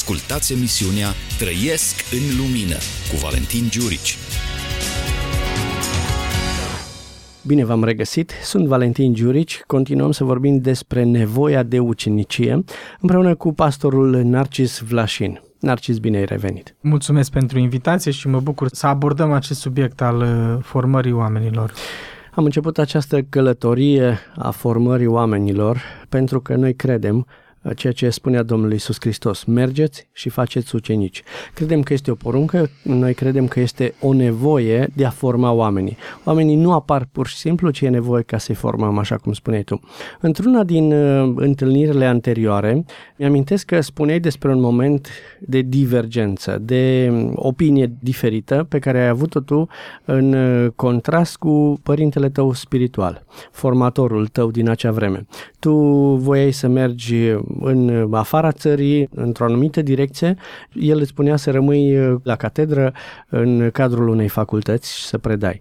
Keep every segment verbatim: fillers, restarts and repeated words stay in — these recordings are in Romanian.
Ascultați emisiunea Trăiesc în Lumină cu Valentin Giurici. Bine v-am regăsit, sunt Valentin Giurici, continuăm să vorbim despre nevoia de ucenicie împreună cu pastorul Narcis Vlașin. Narcis, bine ai revenit! Mulțumesc pentru invitație și mă bucur să abordăm acest subiect al formării oamenilor. Am început această călătorie a formării oamenilor pentru că noi credem ceea ce spunea Domnul Iisus Hristos: mergeți și faceți ucenici. Credem că este o poruncă, noi credem că este o nevoie de a forma oamenii. Oamenii nu apar pur și simplu, ci e nevoie ca să-i formăm, așa cum spuneai tu. Într-una din uh, întâlnirile anterioare, mi-amintesc că spuneai despre un moment de divergență, de opinie diferită pe care ai avut-o tu în uh, contrast cu părintele tău spiritual, formatorul tău din acea vreme. Tu voiai să mergi în afara țării, într-o anumită direcție, el îți spunea să rămâi la catedră în cadrul unei facultăți și să predai.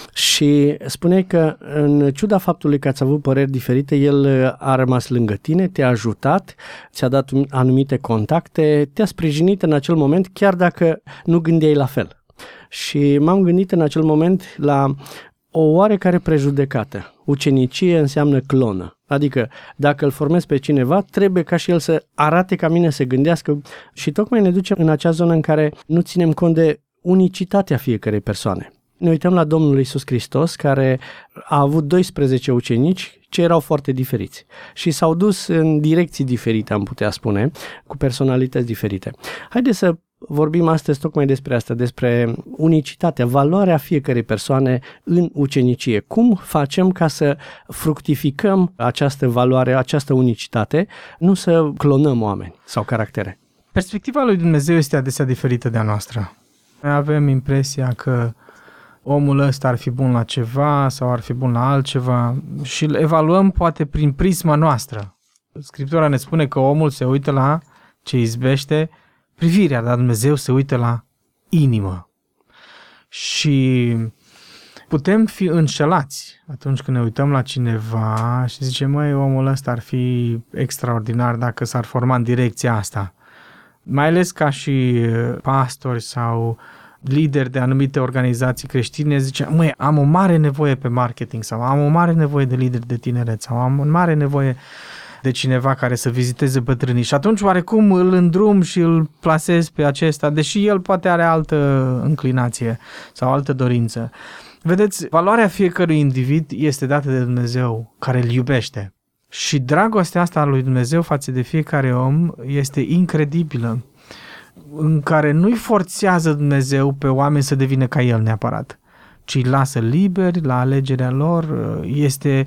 Și spuneai că, în ciuda faptului că ați avut păreri diferite, el a rămas lângă tine, te-a ajutat, ți-a dat anumite contacte, te-a sprijinit în acel moment, chiar dacă nu gândeai la fel. Și m-am gândit în acel moment la o oarecare prejudecată. Ucenicie înseamnă clonă. Adică, dacă îl formezi pe cineva, trebuie ca și el să arate ca mine, să gândească, și tocmai ne ducem în acea zonă în care nu ținem cont de unicitatea fiecărei persoane. Ne uităm la Domnul Iisus Hristos, care a avut doisprezece ucenici ce erau foarte diferiți și s-au dus în direcții diferite, am putea spune, cu personalități diferite. Haideți să vorbim astăzi tocmai despre asta, despre unicitatea, valoarea fiecărei persoane în ucenicie. Cum facem ca să fructificăm această valoare, această unicitate, nu să clonăm oameni sau caractere? Perspectiva lui Dumnezeu este adesea diferită de a noastră. Noi avem impresia că omul ăsta ar fi bun la ceva sau ar fi bun la altceva și îl evaluăm poate prin prisma noastră. Scriptura ne spune că omul se uită la ce izbește privirea, dar Dumnezeu se uită la inimă. Și putem fi înșelați atunci când ne uităm la cineva și zicem: măi, omul ăsta ar fi extraordinar dacă s-ar forma în direcția asta. Mai ales ca și pastori sau lideri de anumite organizații creștine, zice: măi, am o mare nevoie pe marketing sau am o mare nevoie de lideri de tineret sau am o mare nevoie de cineva care să viziteze bătrânii. Și atunci oarecum îl îndrum și îl plasez pe acesta, deși el poate are altă înclinație sau altă dorință. Vedeți, valoarea fiecărui individ este dată de Dumnezeu, care îl iubește. Și dragostea asta a lui Dumnezeu față de fiecare om este incredibilă, în care nu-i forțează Dumnezeu pe oameni să devină ca el neapărat, ci îi lasă liberi la alegerea lor. Este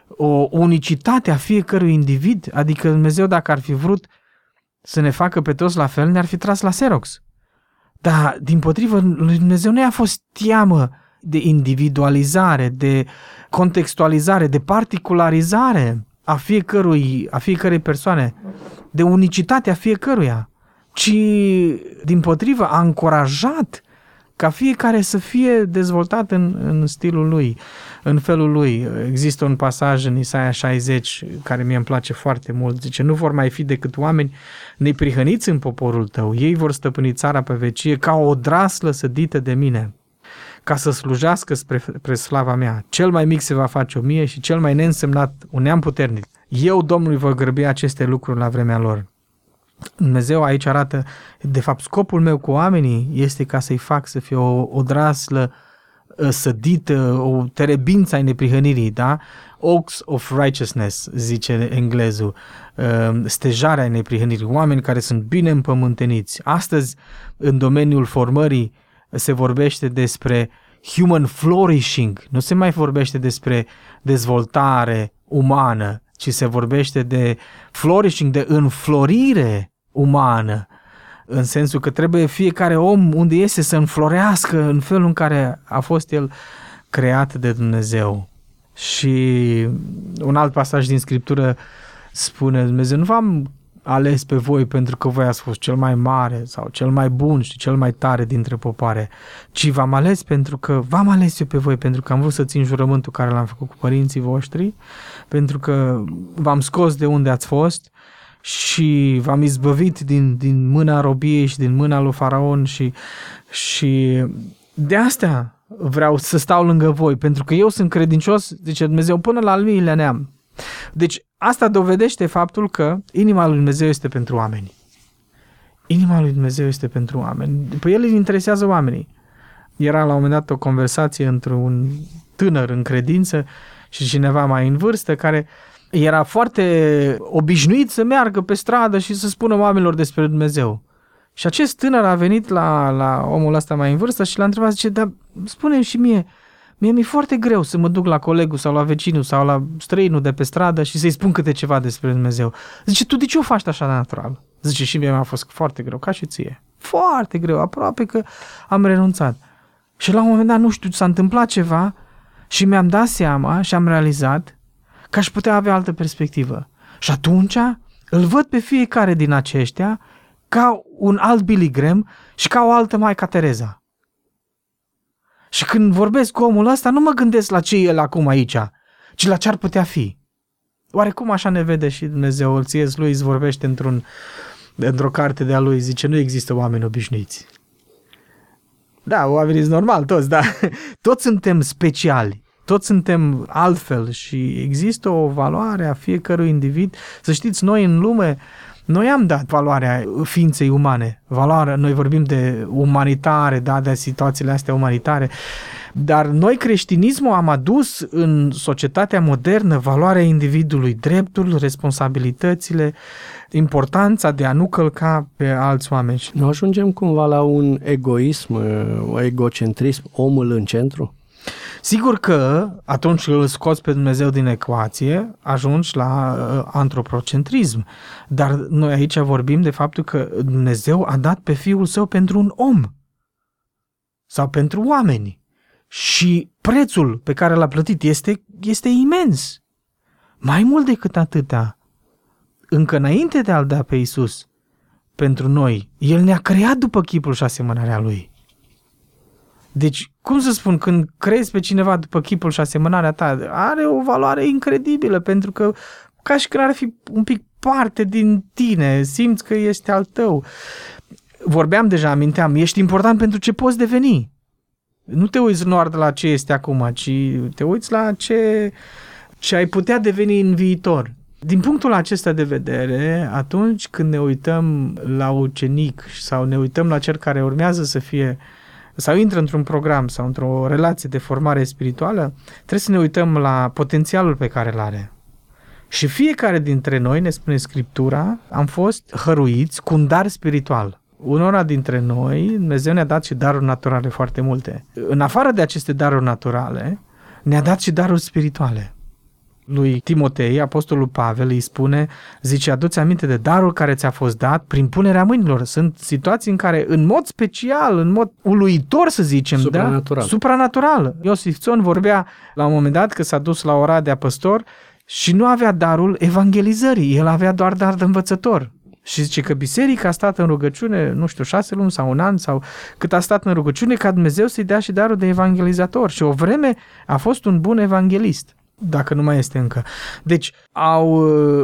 o unicitate a fiecărui individ, adică Dumnezeu, dacă ar fi vrut să ne facă pe toți la fel, ne-ar fi tras la Xerox. Dar, dimpotrivă, lui Dumnezeu nu i-a fost teamă de individualizare, de contextualizare, de particularizare a fiecărui, a fiecărei persoane, de unicitatea fiecăruia, ci, dimpotrivă, a încurajat ca fiecare să fie dezvoltat în, în stilul lui, în felul lui. Există un pasaj în Isaia șaizeci care mie îmi place foarte mult. Zice: nu vor mai fi decât oameni neprihăniți în poporul tău. Ei vor stăpâni țara pe vecie ca o odraslă sădită de mine, ca să slujească spre, spre slava mea. Cel mai mic se va face o mie și cel mai neînsemnat un neam puternic. Eu, Domnului, voi grăbi aceste lucruri la vremea lor. Dumnezeu aici arată, de fapt, scopul meu cu oamenii este ca să-i fac să fie o odraslă sădită, o terebință ai neprihănirii, da? Oaks of righteousness, zice englezul, stejarea ai neprihănirii, oameni care sunt bine împământeniți. Astăzi, în domeniul formării, se vorbește despre human flourishing, nu se mai vorbește despre dezvoltare umană, ci se vorbește de flourishing, de înflorire umană, în sensul că trebuie fiecare om unde este să înflorească în felul în care a fost el creat de Dumnezeu. Și un alt pasaj din Scriptură spune: Dumnezeu nu v-am ales pe voi pentru că voi ați fost cel mai mare sau cel mai bun și cel mai tare dintre popoare, ci v-am ales pentru că v-am ales eu pe voi, pentru că am vrut să țin jurământul care l-am făcut cu părinții voștri, pentru că v-am scos de unde ați fost și v-am izbăvit din, din mâna robiei și din mâna lui Faraon și, și de astea vreau să stau lângă voi, pentru că eu sunt credincios, zice Dumnezeu, până la al miilea neam. Deci asta dovedește faptul că inima lui Dumnezeu este pentru oameni. Inima lui Dumnezeu este pentru oameni. Pe el îi interesează oamenii. Era la un moment dat o conversație între un tânăr în credință și cineva mai în vârstă care era foarte obișnuit să meargă pe stradă și să spună oamenilor despre Dumnezeu. Și acest tânăr a venit la, la omul ăsta mai în vârstă și l-a întrebat, zice, dar spune-mi și mie, mie mi-e foarte greu să mă duc la colegul sau la vecinul sau la străinul de pe stradă și să-i spun câte ceva despre Dumnezeu. Zice, tu de ce o faci așa natural? Zice, și mie mi-a fost foarte greu, ca și ție. Foarte greu, aproape că am renunțat. Și la un moment dat, nu știu, s-a întâmplat ceva și mi-am dat seama și am realizat că aș putea avea altă perspectivă. Și atunci îl văd pe fiecare din aceștia ca un alt Billy Graham și ca o altă Maica Tereza. Și când vorbesc cu omul ăsta, nu mă gândesc la ce e el acum aici, ci la ce ar putea fi. Oarecum așa ne vede și Dumnezeu. C S. Lewis vorbește într-un, într-o carte de-a lui, zice, nu există oameni obișnuiți. Da, oamenii sunt normal, toți, da. Toți suntem speciali, toți suntem altfel și există o valoare a fiecărui individ. Să știți, noi în lume, noi am dat valoarea ființei umane, valoarea, noi vorbim de umanitare, da, de situațiile astea umanitare, dar noi creștinismul am adus în societatea modernă valoarea individului, dreptul, responsabilitățile, importanța de a nu călca pe alți oameni. Nu ajungem cumva la un egoism, un egocentrism, omul în centru? Sigur că atunci când îl scoți pe Dumnezeu din ecuație, ajungi la antropocentrism. Dar noi aici vorbim de faptul că Dumnezeu a dat pe Fiul Său pentru un om sau pentru oameni. Și prețul pe care l-a plătit este, este imens. Mai mult decât atâta, încă înainte de a-L da pe Iisus pentru noi, El ne-a creat după chipul și asemănarea Lui. Deci, cum să spun, când crezi pe cineva după chipul și asemănarea ta, are o valoare incredibilă, pentru că ca și când ar fi un pic parte din tine, simți că este al tău. Vorbeam deja, aminteam, ești important pentru ce poți deveni. Nu te uiți doar de la ce este acum, ci te uiți la ce, ce ai putea deveni în viitor. Din punctul acesta de vedere, atunci când ne uităm la ucenic sau ne uităm la cel care urmează să fie sau intră într-un program sau într-o relație de formare spirituală, trebuie să ne uităm la potențialul pe care îl are. Și fiecare dintre noi, ne spune Scriptura, am fost hăruiți cu un dar spiritual. Unora dintre noi, Dumnezeu ne-a dat și daruri naturale foarte multe. În afară de aceste daruri naturale, ne-a dat și daruri spirituale. Lui Timotei, apostolul Pavel, îi spune, zice, adu-ți aminte de darul care ți-a fost dat prin punerea mâinilor. Sunt situații în care, în mod special, în mod uluitor, să zicem, supranatural. Da? Supranatural. Iosif Țon vorbea la un moment dat că s-a dus la Oradea păstor și nu avea darul evangelizării, el avea doar dar de învățător. Și zice că biserica a stat în rugăciune, nu știu, șase luni sau un an sau cât a stat în rugăciune, ca Dumnezeu să-i dea și darul de evangelizator. Și o vreme a fost un bun evanghelist, dacă nu mai este încă. Deci au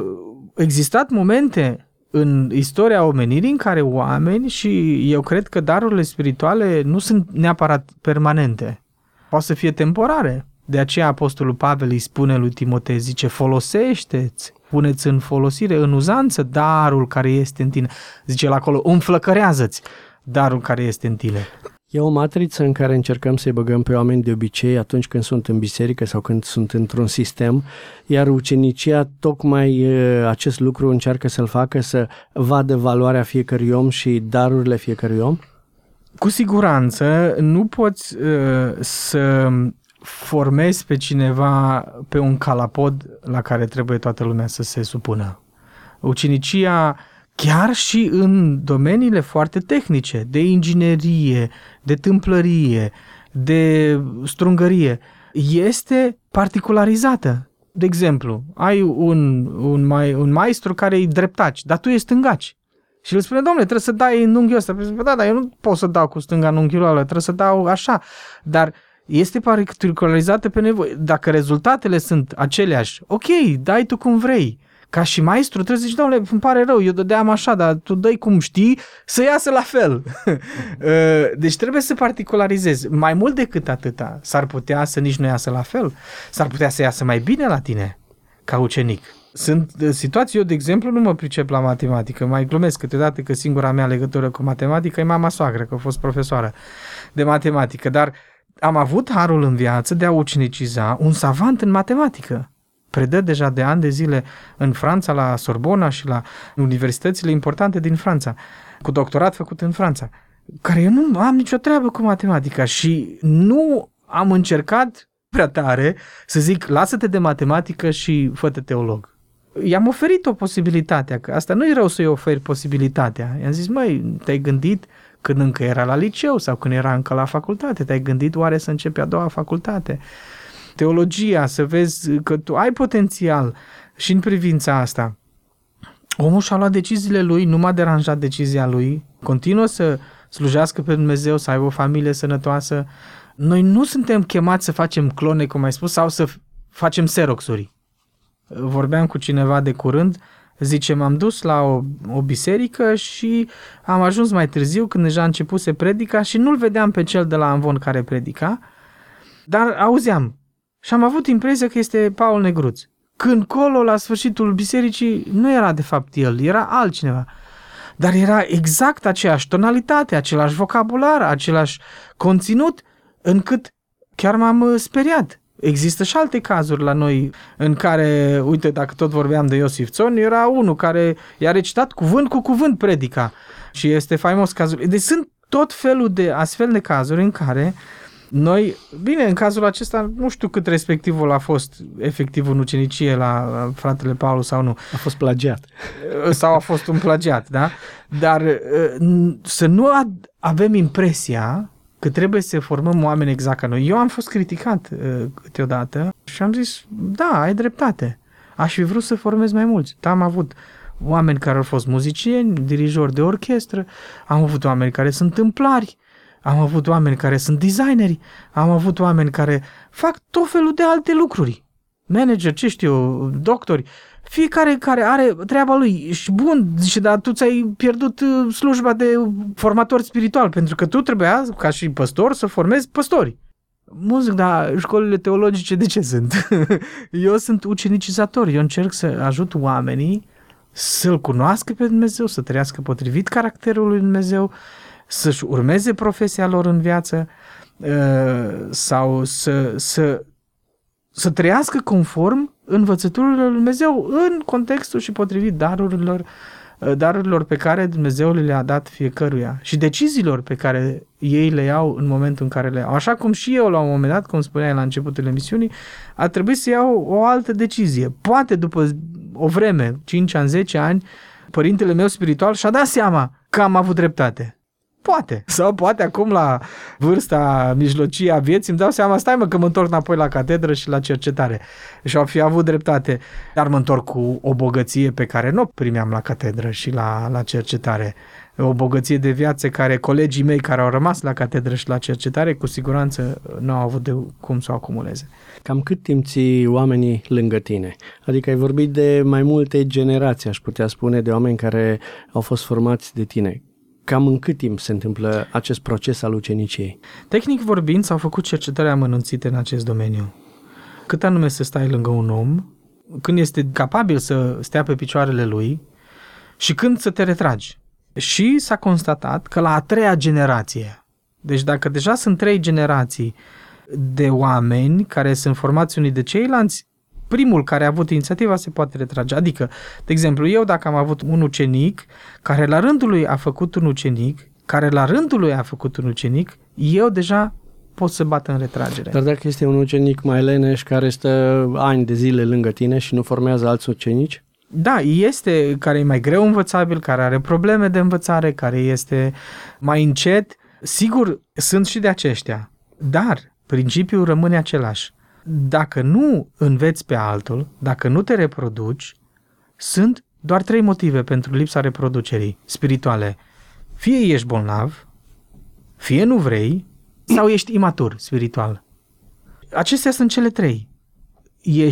existat momente în istoria omenirii în care oameni, și eu cred că darurile spirituale nu sunt neapărat permanente, poate să fie temporare. De aceea apostolul Pavel îi spune lui Timotei, zice, folosește-ți, puneți în folosire, în uzanță darul care este în tine. Zice el acolo, înflăcărează-ți darul care este în tine. E o matriță în care încercăm să-i băgăm pe oameni de obicei atunci când sunt în biserică sau când sunt într-un sistem, iar ucenicia tocmai acest lucru încearcă să-l facă, să vadă valoarea fiecărui om și darurile fiecărui om? Cu siguranță nu poți uh, să formezi pe cineva pe un calapod la care trebuie toată lumea să se supună. Ucenicia, chiar și în domeniile foarte tehnice, de inginerie, de tâmplărie, de strungărie, este particularizată. De exemplu, ai un, un, mai, un maestru care e dreptaci, dar tu ești stângaci. Și el spune, domnule, trebuie să dai în unghiul ăsta. Da, dar eu nu pot să dau cu stânga în unghiul ăla, trebuie să dau așa. Dar este particularizată pe nevoie. Dacă rezultatele sunt aceleași, ok, dai tu cum vrei. Ca și maestru trebuie să zici, doamne, îmi pare rău, eu dădeam așa, dar tu dai cum știi să iasă la fel. Deci trebuie să particularizezi. Mai mult decât atâta, s-ar putea să nici nu iasă la fel. S-ar putea să iasă mai bine la tine ca ucenic. Sunt situații, eu de exemplu nu mă pricep la matematică, mai glumesc câteodată că singura mea legătură cu matematică e mama soacră, că a fost profesoară de matematică, dar am avut harul în viață de a uceniciza un savant în matematică. Predă deja de ani de zile în Franța, la Sorbona și la universitățile importante din Franța, cu doctorat făcut în Franța, care eu nu am nicio treabă cu matematica și nu am încercat prea tare să zic, lasă-te de matematică și fă-te teolog. I-am oferit o posibilitate, că asta nu e rău să-i oferi posibilitatea. I-am zis, măi, te-ai gândit când încă era la liceu sau când era încă la facultate, te-ai gândit oare să începi a doua facultate? Teologia, să vezi că tu ai potențial și în privința asta. Omul și-a luat deciziile lui, nu m-a deranjat decizia lui, continuă să slujească pe Dumnezeu, să aibă o familie sănătoasă. Noi nu suntem chemați să facem clone, cum ai spus, sau să facem xeroxuri. Vorbeam cu cineva de curând, zice, m-am dus la o, o biserică și am ajuns mai târziu când deja începuse predica și nu-l vedeam pe cel de la Amvon care predica, dar auzeam și am avut impresia că este Paul Negruț. Când colo, la sfârșitul bisericii, nu era de fapt el, era altcineva. Dar era exact aceeași tonalitate, același vocabular, același conținut, încât chiar m-am speriat. Există și alte cazuri la noi în care, uite, dacă tot vorbeam de Iosif Țon, era unul care i-a recitat cuvânt cu cuvânt predica și este faimos cazul. Deci sunt tot felul de astfel de cazuri în care noi, bine, în cazul acesta nu știu cât respectivul a fost efectiv în ucenicie la fratele Paulu sau nu. A fost plagiat. Sau a fost un plagiat, da? Dar să nu avem impresia că trebuie să formăm oameni exact ca noi. Eu am fost criticat uh, câteodată și am zis, da, ai dreptate. Aș fi vrut să formez mai mulți. Am avut oameni care au fost muzicieni, dirijori de orchestră, am avut oameni care sunt tâmplari, am avut oameni care sunt designeri, am avut oameni care fac tot felul de alte lucruri. Manager, ce știu eu, doctori, fiecare care are treaba lui. Și bun, zice, dar tu ți-ai pierdut slujba de formator spiritual, pentru că tu trebuia, ca și păstor, să formezi păstori. Mă zic, dar școlile teologice de ce sunt? Eu sunt ucenicizator, eu încerc să ajut oamenii să-L cunoască pe Dumnezeu, să trăiască potrivit caracterului lui Dumnezeu, să-și urmeze profesia lor în viață sau să, să, să trăiască conform învățăturile lui Dumnezeu în contextul și potrivit darurilor, darurilor pe care Dumnezeu le-a dat fiecăruia și deciziilor pe care ei le iau în momentul în care le iau. Așa cum și eu la un moment dat, cum spuneai la începutul emisiunii, a trebuit să iau o altă decizie. Poate după o vreme, cinci ani, zece ani, părintele meu spiritual și-a dat seama că am avut dreptate. Poate. Sau poate acum la vârsta mijlocie a vieții îmi dau seama, stai mă că mă întorc înapoi la catedră și la cercetare. Și au fi avut dreptate. Dar mă întorc cu o bogăție pe care nu o primeam la catedră și la, la cercetare. O bogăție de viață care colegii mei care au rămas la catedră și la cercetare cu siguranță nu au avut de cum să o acumuleze. Cam cât timp ții oamenii lângă tine? Adică ai vorbit de mai multe generații, aș putea spune, de oameni care au fost formați de tine. Cam în cât timp se întâmplă acest proces al uceniciei? Tehnic vorbind, s-au făcut cercetări amănunțite în acest domeniu. Cât anume să stai lângă un om, când este capabil să stea pe picioarele lui și când să te retragi. Și s-a constatat că la a treia generație, deci dacă deja sunt trei generații de oameni care sunt formați unii de ceilalți, primul care a avut inițiativa se poate retrage. Adică, de exemplu, eu dacă am avut un ucenic care la rândul lui a făcut un ucenic, care la rândul lui a făcut un ucenic, eu deja pot să bat în retragere. Dar dacă este un ucenic mai leneș care stă ani de zile lângă tine și nu formează alți ucenici? Da, este care e mai greu învățabil, care are probleme de învățare, care este mai încet. Sigur, sunt și de aceștia, dar principiul rămâne același. Dacă nu înveți pe altul, dacă nu te reproduci, sunt doar trei motive pentru lipsa reproducerii spirituale. Fie ești bolnav, fie nu vrei, sau ești imatur spiritual. Acestea sunt cele trei. Ești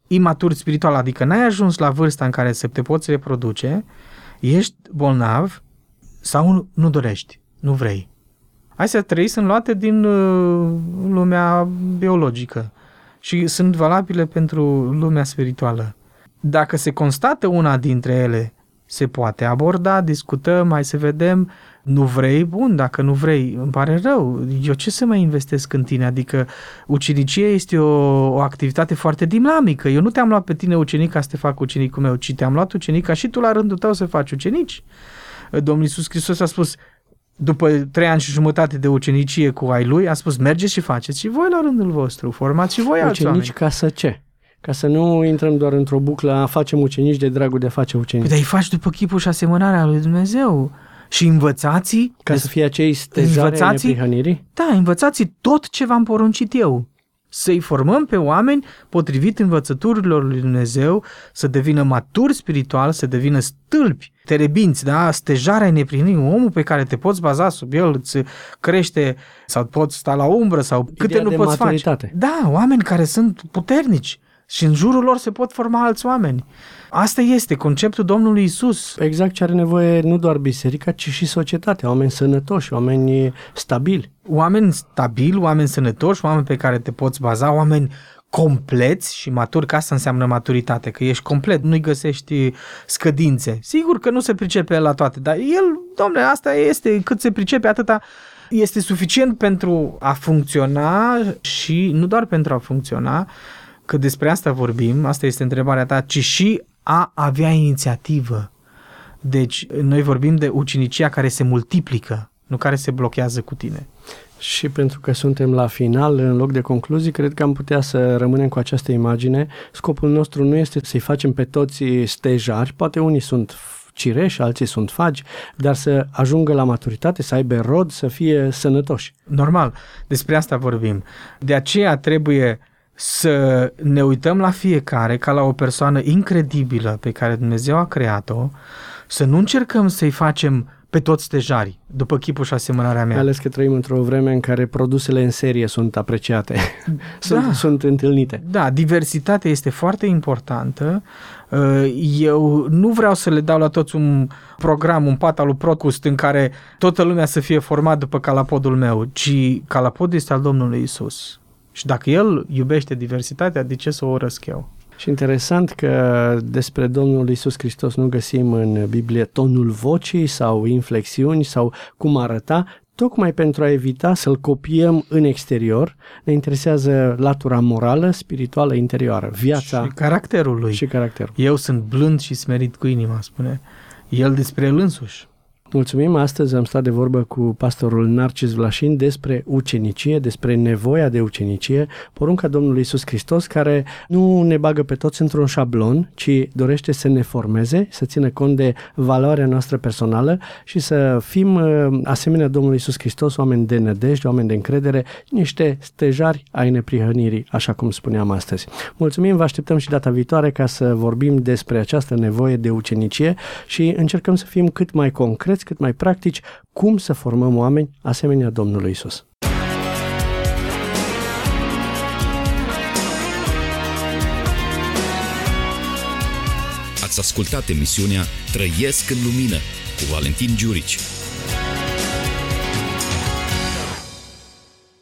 imatur spiritual, adică n-ai ajuns la vârsta în care să te poți reproduce, ești bolnav sau nu dorești, nu vrei. Astea trei sunt luate din uh, lumea biologică și sunt valabile pentru lumea spirituală. Dacă se constată una dintre ele, se poate aborda, discutăm, mai să vedem, nu vrei, bun, dacă nu vrei, îmi pare rău, eu ce să mai investesc în tine? Adică ucenicie este o, o activitate foarte dinamică, eu nu te-am luat pe tine ucenic ca să te fac ucenicul meu, ci te-am luat ucenic ca și tu la rândul tău să faci ucenici. Domnul Iisus Hristos a spus, după trei ani și jumătate de ucenicie cu ai lui, a spus, mergeți și faceți și voi la rândul vostru, formați și voi alți oameni. Ucenici ca să ce? Ca să nu intrăm doar într-o buclă, a facem ucenici de dragul de a face ucenici. Păi, dar îi faci după chipul și asemănarea lui Dumnezeu. Și învățați... Ca să fie acei stejari ai neprihănirii? Da, învățați tot ce v-am poruncit eu. Să-i formăm pe oameni potrivit învățăturilor lui Dumnezeu, să devină maturi spiritual, să devină stâlpi, terebinți, da? Stejarea ai neprihănirii, omul pe care te poți baza sub el, îți crește sau poți sta la umbră sau Ideea câte nu de poți maturitate. face. Da, oameni care sunt puternici și în jurul lor se pot forma alți oameni. Asta este conceptul Domnului Isus. Exact ce are nevoie nu doar biserica, ci și societatea, oameni sănătoși, oameni stabili. Oameni stabili, oameni sănătoși, oameni pe care te poți baza, oameni compleți și maturi, că asta înseamnă maturitate, că ești complet, nu-i găsești scădințe. Sigur că nu se pricepe la toate, dar el, domnule, asta este, cât se pricepe, atâta este suficient pentru a funcționa și nu doar pentru a funcționa, că despre asta vorbim, asta este întrebarea ta, ci și a avea inițiativă. Deci, noi vorbim de ucenicia care se multiplică, nu care se blochează cu tine. Și pentru că suntem la final, în loc de concluzii, cred că am putea să rămânem cu această imagine. Scopul nostru nu este să-i facem pe toți stejari, poate unii sunt cireși, alții sunt fagi, dar să ajungă la maturitate, să aibă rod, să fie sănătoși. Normal, despre asta vorbim. De aceea trebuie să ne uităm la fiecare ca la o persoană incredibilă pe care Dumnezeu a creat-o, să nu încercăm să-i facem pe toți stejari, după chipul și asemănarea mea. Mai ales că trăim într-o vreme în care produsele în serie sunt apreciate, sunt, da. sunt întâlnite. Da, diversitatea este foarte importantă. Eu nu vreau să le dau la toți un program, un pat al lui Procust în care toată lumea să fie format după calapodul meu, ci calapodul este al Domnului Isus. Și dacă El iubește diversitatea, de ce să o urăsc eu? Și interesant că despre Domnul Iisus Hristos nu găsim în Biblie tonul vocii sau inflexiuni sau cum arăta, tocmai pentru a evita să-L copiem în exterior. Ne interesează latura morală, spirituală, interioară, viața și caracterul lui. Și caracterul. Eu sunt blând și smerit cu inima, spune El despre El însuși. Mulțumim, astăzi am stat de vorbă cu pastorul Narcis Vlașin despre ucenicie, despre nevoia de ucenicie, porunca Domnului Iisus Hristos, care nu ne bagă pe toți într-un șablon, ci dorește să ne formeze, să țină cont de valoarea noastră personală și să fim, asemenea Domnului Iisus Hristos, oameni de nădejde, oameni de încredere, niște stejari ai neprihănirii, așa cum spuneam astăzi. Mulțumim, vă așteptăm și data viitoare ca să vorbim despre această nevoie de ucenicie și încercăm să fim cât mai concreți, cât mai practici, cum să formăm oameni asemenea Domnului Isus. Ați ascultat emisiunea Trăiesc în Lumină cu Valentin Giurici.